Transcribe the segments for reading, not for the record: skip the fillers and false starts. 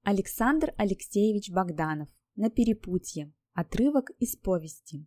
Александр Алексеевич Богданов. На перепутье. Отрывок из повести.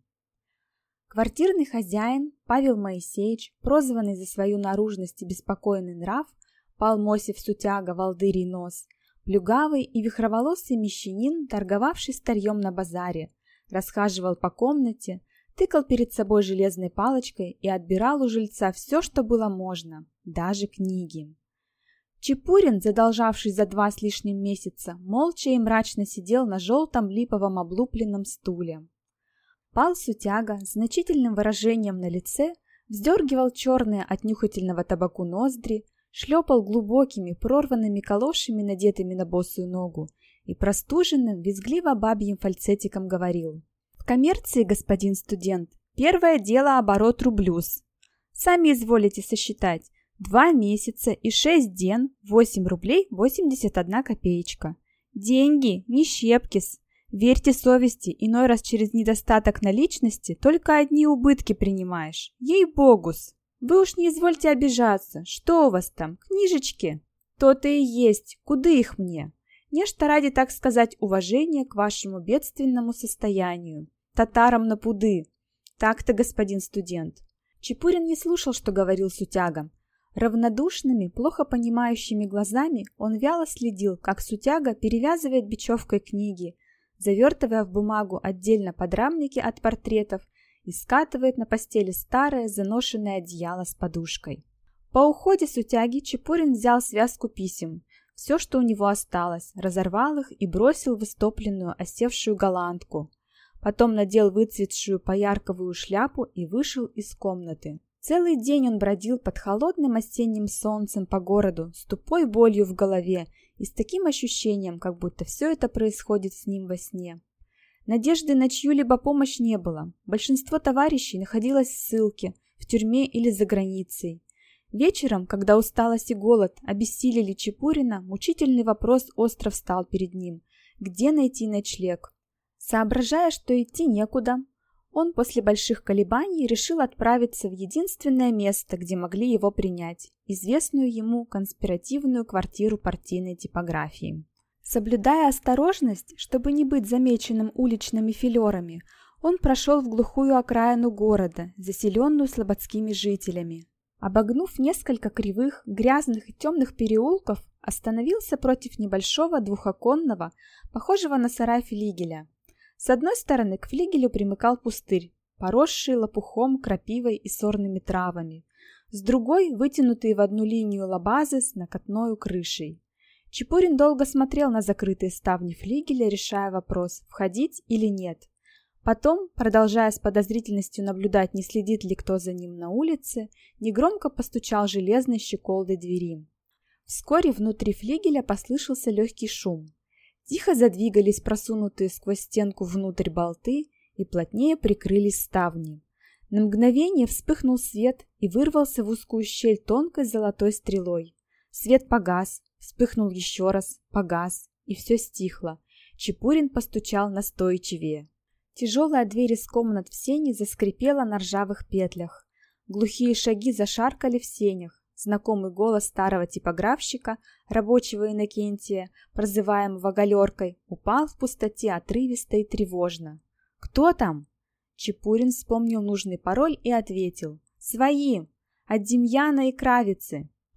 Квартирный хозяин Павел Моисеевич, прозванный за свою наружность и беспокойный нрав, Пал Мосев Сутяга, волдырий нос, плюгавый и вихроволосый мещанин, торговавший старьем на базаре, расхаживал по комнате, тыкал перед собой железной палочкой и отбирал у жильца все, что было можно, даже книги. Чепурин, задолжавший за 2 с лишним месяца, молча и мрачно сидел на желтом липовом облупленном стуле. Пал Сутяга с значительным выражением на лице вздергивал черные от нюхательного табаку ноздри, шлепал глубокими прорванными калошами, надетыми на босую ногу, и простуженным, визгливо-бабьим фальцетиком говорил: «В коммерции, господин студент, первое дело оборот рублюс. Сами изволите сосчитать. 2 месяца и 6 ден, 8 рублей 81 копеечка. Деньги, не щепкис. Верьте совести, иной раз через недостаток наличности только одни убытки принимаешь. Ей-богус! Вы уж не извольте обижаться. Что у вас там, книжечки? То-то и есть. Куда их мне? Нечто ради, так сказать, уважения к вашему бедственному состоянию. Татарам на пуды. Так-то, господин студент». Чепурин не слушал, что говорил Сутяга. Равнодушными, плохо понимающими глазами он вяло следил, как Сутяга перевязывает бечевкой книги, завертывая в бумагу отдельно подрамники от портретов и скатывает на постели старое заношенное одеяло с подушкой. По уходе Сутяги Чепурин взял связку писем, все, что у него осталось, разорвал их и бросил в истопленную осевшую голландку. Потом надел выцветшую поярковую шляпу и вышел из комнаты. Целый день он бродил под холодным осенним солнцем по городу с тупой болью в голове и с таким ощущением, как будто все это происходит с ним во сне. Надежды на чью-либо помощь не было. Большинство товарищей находилось в ссылке, в тюрьме или за границей. Вечером, когда усталость и голод обессилили Чепурина, мучительный вопрос остро встал перед ним: где найти ночлег? Соображая, что идти некуда, он после больших колебаний решил отправиться в единственное место, где могли его принять, известную ему конспиративную квартиру партийной типографии. Соблюдая осторожность, чтобы не быть замеченным уличными филерами, он прошел в глухую окраину города, заселенную слободскими жителями. Обогнув несколько кривых, грязных и темных переулков, остановился против небольшого двухоконного, похожего на сарай флигеля. С одной стороны к флигелю примыкал пустырь, поросший лопухом, крапивой и сорными травами. С другой – вытянутые в одну линию лабазы с накатной крышей. Чепурин долго смотрел на закрытые ставни флигеля, решая вопрос, входить или нет. Потом, продолжая с подозрительностью наблюдать, не следит ли кто за ним на улице, негромко постучал железной щеколдой двери. Вскоре внутри флигеля послышался легкий шум. Тихо задвигались просунутые сквозь стенку внутрь болты и плотнее прикрылись ставни. На мгновение вспыхнул свет и вырвался в узкую щель тонкой золотой стрелой. Свет погас, вспыхнул еще раз, погас, и все стихло. Чепурин постучал настойчивее. Тяжелая дверь из комнат в сени заскрипела на ржавых петлях. Глухие шаги зашаркали в сенях. Знакомый голос старого типографщика, рабочего Иннокентия, прозываемого галеркой, упал в пустоте отрывисто и тревожно. «Кто там?» Чепурин вспомнил нужный пароль и ответил: «Свои! От Демьяна и Кравицы!»